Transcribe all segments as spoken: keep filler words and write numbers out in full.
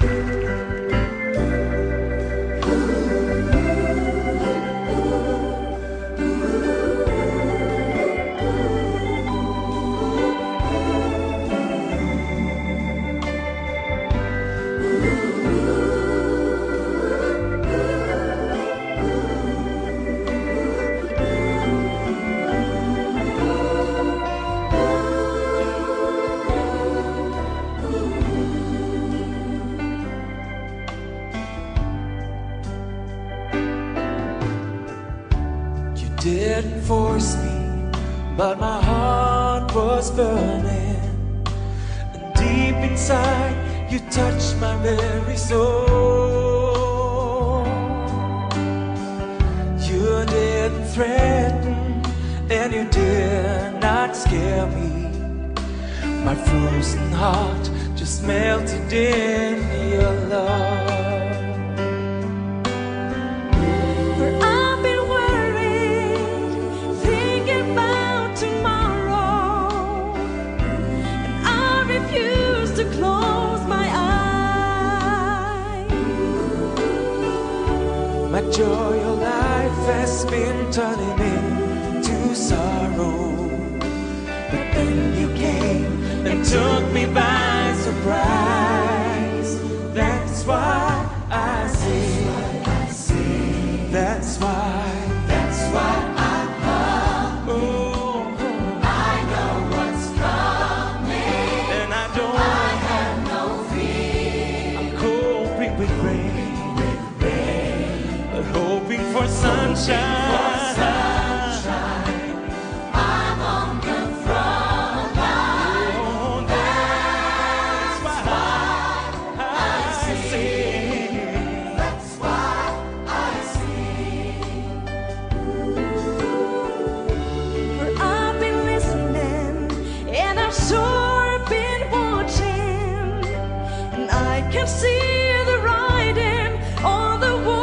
Didn't force me, but my heart was burning, and deep inside you touched my very soul. You didn't threaten, and you did not scare me. My frozen heart just melted in your love. My joy, your life has been turning into sorrow, but then you came and took me by surprise. That's why I sing. That's why. That's why I come. Oh, I know what's coming, and I don't. I have no fear. I'm coping with rain. Hoping for sunshine. For sunshine. I'm on the front line. Oh, that's, that's why I, I sing. That's why I sing. For I've been listening, and I've sure been watching, and I can see the writing on the wall.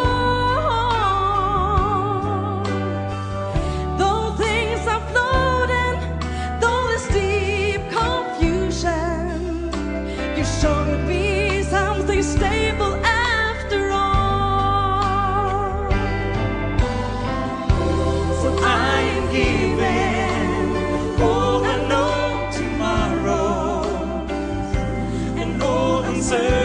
Stable after all. So I am giving over no tomorrow, and no uncertainty.